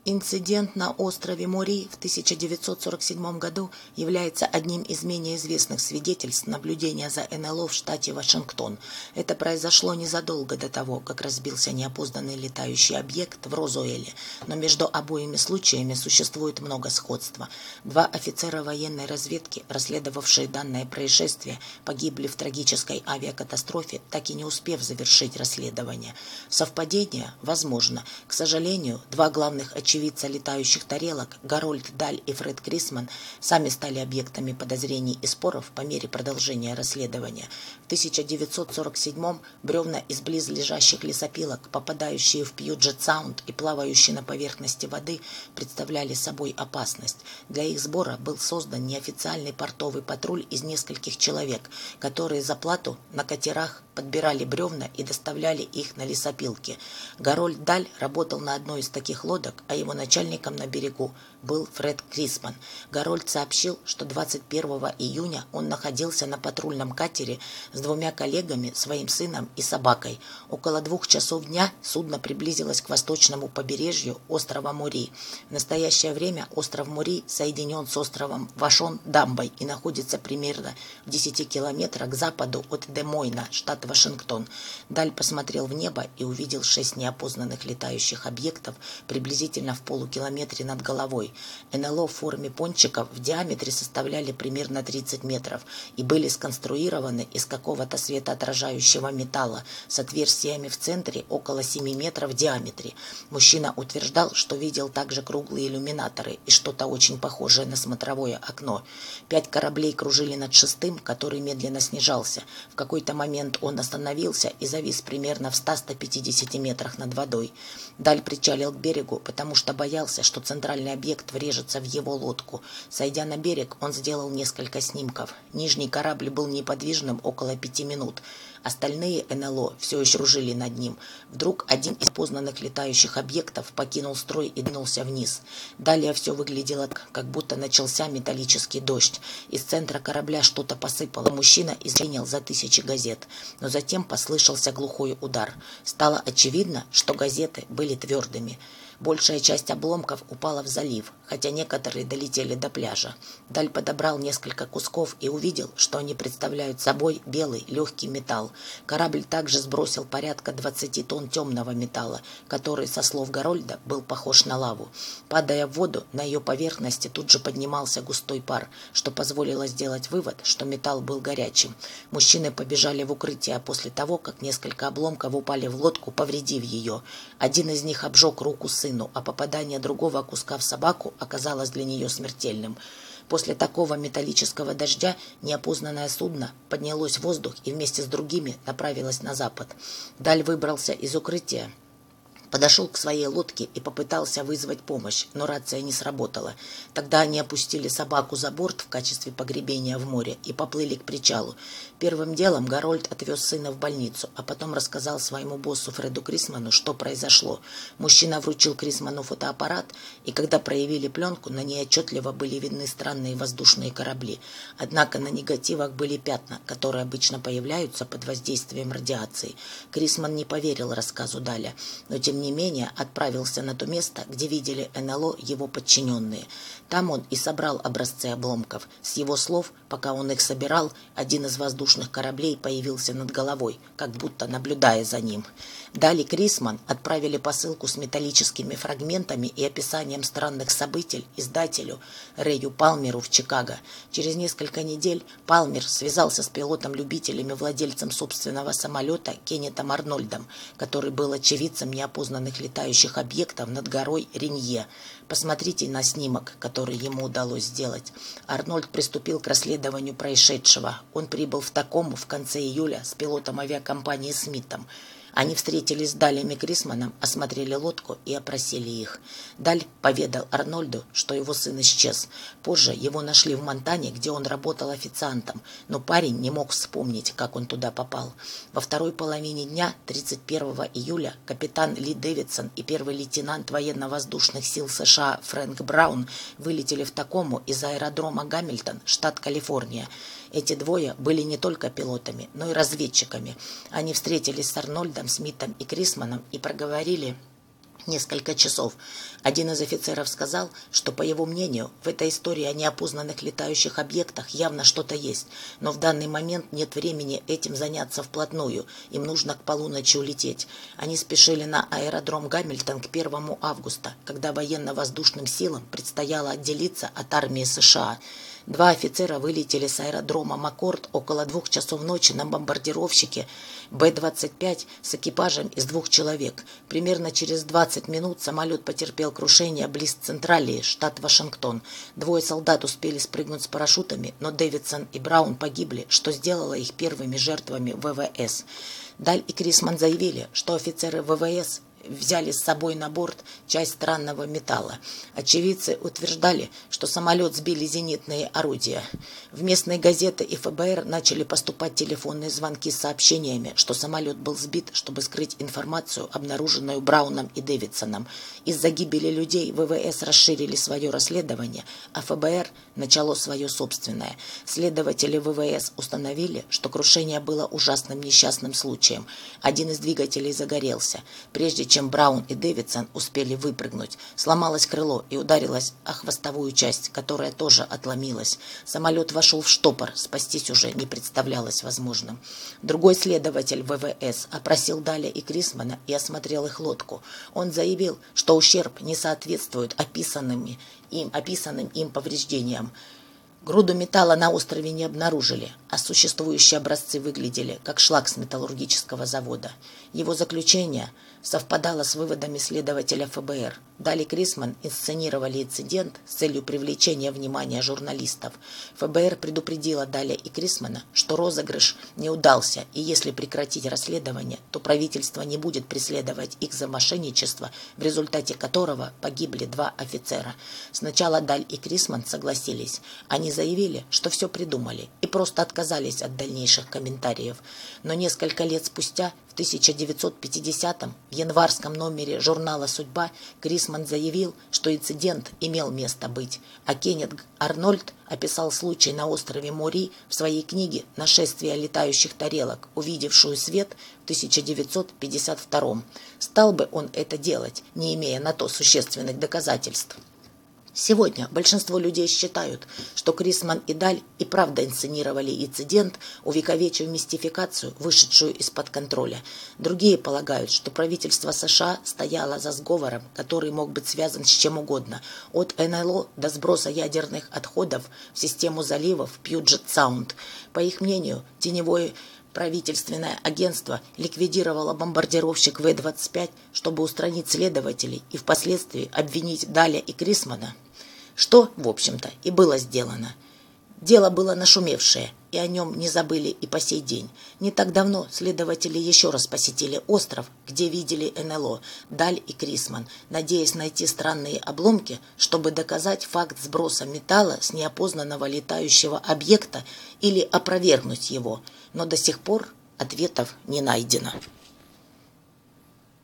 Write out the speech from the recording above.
Инцидент на острове Мори в 1947 году является одним из менее известных свидетельств наблюдения за НЛО в штате Вашингтон. Это произошло незадолго до того, как разбился неопознанный летающий объект в Розуэле, но между обоими случаями существует много сходства. Два офицера военной разведки, расследовавшие данное происшествие, погибли в трагической авиакатастрофе, так и не успев завершить расследование. Совпадение? Возможно. К сожалению, два главных очевидца летающих тарелок, Гарольд Даль и Фред Крисман, сами стали объектами подозрений и споров по мере продолжения расследования. В 1947-м бревна из близлежащих лесопилок, попадающие в Пьюджет-Саунд и плавающие на поверхности воды, представляли собой опасность. Для их сбора был создан неофициальный портовый патруль из нескольких человек, которые за плату на катерах подбирали бревна и доставляли их на лесопилки. Гарольд Даль работал на одной из таких лодок, а его начальником на берегу был Фред Крисман. Гарольд сообщил, что 21 июня он находился на патрульном катере с двумя коллегами, своим сыном и собакой. Около 2 часов дня судно приблизилось к восточному побережью острова Мори. В настоящее время остров Мори соединен с островом Вашон дамбой и находится примерно в 10 километрах к западу от Де-Мойна, штат Вашингтон. Даль посмотрел в небо и увидел 6 неопознанных летающих объектов приблизительно в полукилометре над головой. НЛО в форме пончиков в диаметре составляли примерно 30 метров и были сконструированы из какого-то светоотражающего металла с отверстиями в центре около 7 метров в диаметре. Мужчина утверждал, что видел также круглые иллюминаторы и что-то очень похожее на смотровое окно. 5 кораблей кружили над шестым, который медленно снижался. В какой-то момент он остановился и завис примерно в 100-150 метрах над водой. Даль причалил к берегу, потому что боялся, что центральный объект врежется в его лодку. Сойдя на берег, он сделал несколько снимков. Нижний корабль был неподвижным около 5 минут. Остальные НЛО все еще кружили над ним. Вдруг один из познанных летающих объектов покинул строй и двинулся вниз. Далее все выглядело так, как будто начался металлический дождь. Из центра корабля что-то посыпало. Мужчина извинял за 1000 газет. Но затем послышался глухой удар. Стало очевидно, что газеты были твердыми. Большая часть обломков упала в залив, хотя некоторые долетели до пляжа. Даль подобрал несколько кусков и увидел, что они представляют собой белый легкий металл. Корабль также сбросил порядка 20 тонн темного металла, который, со слов Гарольда, был похож на лаву. Падая в воду, на ее поверхности тут же поднимался густой пар, что позволило сделать вывод, что металл был горячим. Мужчины побежали в укрытие после того, как несколько обломков упали в лодку, повредив ее. Один из них обжег руку сыну, а попадание другого куска в собаку оказалось для нее смертельным. После такого металлического дождя неопознанное судно поднялось в воздух и вместе с другими направилось на запад. Даль выбрался из укрытия, подошел к своей лодке и попытался вызвать помощь, но рация не сработала. Тогда они опустили собаку за борт в качестве погребения в море и поплыли к причалу. Первым делом Гарольд отвез сына в больницу, а потом рассказал своему боссу Фреду Крисману, что произошло. Мужчина вручил Крисману фотоаппарат, и когда проявили пленку, на ней отчетливо были видны странные воздушные корабли. Однако на негативах были пятна, которые обычно появляются под воздействием радиации. Крисман не поверил рассказу Даля, но тем не менее отправился на то место, где видели НЛО его подчиненные. Там он и собрал образцы обломков. С его слов, пока он их собирал, один из воздушных кораблей появился над головой, как будто наблюдая за ним. Даль и Крисман отправили посылку с металлическими фрагментами и описанием странных событий издателю Рэю Палмеру в Чикаго. Через несколько недель Палмер связался с пилотом-любителем и владельцем собственного самолета Кеннетом Арнольдом, который был очевидцем неопознанных летающих объектов над горой Ренье. Посмотрите на снимок, который ему удалось сделать. Арнольд приступил к расследованию происшедшего. Он прибыл в Такому в конце июля с пилотом авиакомпании Смитом. Они встретились с Далем и Крисманом, осмотрели лодку и опросили их. Даль поведал Арнольду, что его сын исчез. Позже его нашли в Монтане, где он работал официантом, но парень не мог вспомнить, как он туда попал. Во второй половине дня, 31 июля, капитан Ли Дэвидсон и первый лейтенант военно-воздушных сил США Фрэнк Браун вылетели в Такому из аэродрома Гамильтон, штат Калифорния. Эти двое были не только пилотами, но и разведчиками. Они встретились с Арнольдом, Смитом и Крисманом и проговорили несколько часов. Один из офицеров сказал, что, по его мнению, в этой истории о неопознанных летающих объектах явно что-то есть, но в данный момент нет времени этим заняться вплотную, им нужно к полуночи улететь. Они спешили на аэродром Гамильтон к 1 августа, когда военно-воздушным силам предстояло отделиться от армии США. 2 офицера вылетели с аэродрома Маккорд около 2 часов ночи на бомбардировщике Б-25 с экипажем из 2 человек. Примерно через 20 минут самолет потерпел крушение близ Централии, штат Вашингтон. 2 солдат успели спрыгнуть с парашютами, но Дэвидсон и Браун погибли, что сделало их первыми жертвами ВВС. Даль и Крисман заявили, что офицеры ВВС взяли с собой на борт часть странного металла. Очевидцы утверждали, что самолет сбили зенитные орудия. В местные газеты и ФБР начали поступать телефонные звонки с сообщениями, что самолет был сбит, чтобы скрыть информацию, обнаруженную Брауном и Дэвидсоном. Из-за гибели людей ВВС расширили свое расследование, а ФБР начало свое собственное. Следователи ВВС установили, что крушение было ужасным несчастным случаем. Один из двигателей загорелся. Прежде чем Браун и Дэвидсон успели выпрыгнуть, сломалось крыло и ударилось о хвостовую часть, которая тоже отломилась. Самолет вошел в штопор, спастись уже не представлялось возможным. Другой следователь ВВС опросил Даля и Крисмана и осмотрел их лодку. Он заявил, что ущерб не соответствует описанным им повреждениям. Груду металла на острове не обнаружили, а существующие образцы выглядели как шлак с металлургического завода. Его заключение совпадало с выводами следователя ФБР. Даль и Крисман инсценировали инцидент с целью привлечения внимания журналистов. ФБР предупредила Даля и Крисмана, что розыгрыш не удался, и если прекратить расследование, то правительство не будет преследовать их за мошенничество, в результате которого погибли 2 офицера. Сначала Даль и Крисман согласились. Они заявили, что все придумали, и просто отказались от дальнейших комментариев. Но несколько лет спустя, в 1950-м, в январском номере журнала «Судьба» Крисман заявил, что инцидент имел место быть, а Кеннет Арнольд описал случай на острове Мори в своей книге «Нашествие летающих тарелок», увидевшую свет в 1952-м. Стал бы он это делать, не имея на то существенных доказательств? Сегодня большинство людей считают, что Крисман и Даль и правда инсценировали инцидент, увековечив мистификацию, вышедшую из-под контроля. Другие полагают, что правительство США стояло за сговором, который мог быть связан с чем угодно, от НЛО до сброса ядерных отходов в систему заливов Пьюджет-Саунд. По их мнению, теневое правительственное агентство ликвидировало бомбардировщик В-25, чтобы устранить следователей и впоследствии обвинить Даля и Крисмана. Что, в общем-то, и было сделано. Дело было нашумевшее, и о нем не забыли и по сей день. Не так давно следователи еще раз посетили остров, где видели НЛО, Даль и Крисман, надеясь найти странные обломки, чтобы доказать факт сброса металла с неопознанного летающего объекта или опровергнуть его. Но до сих пор ответов не найдено.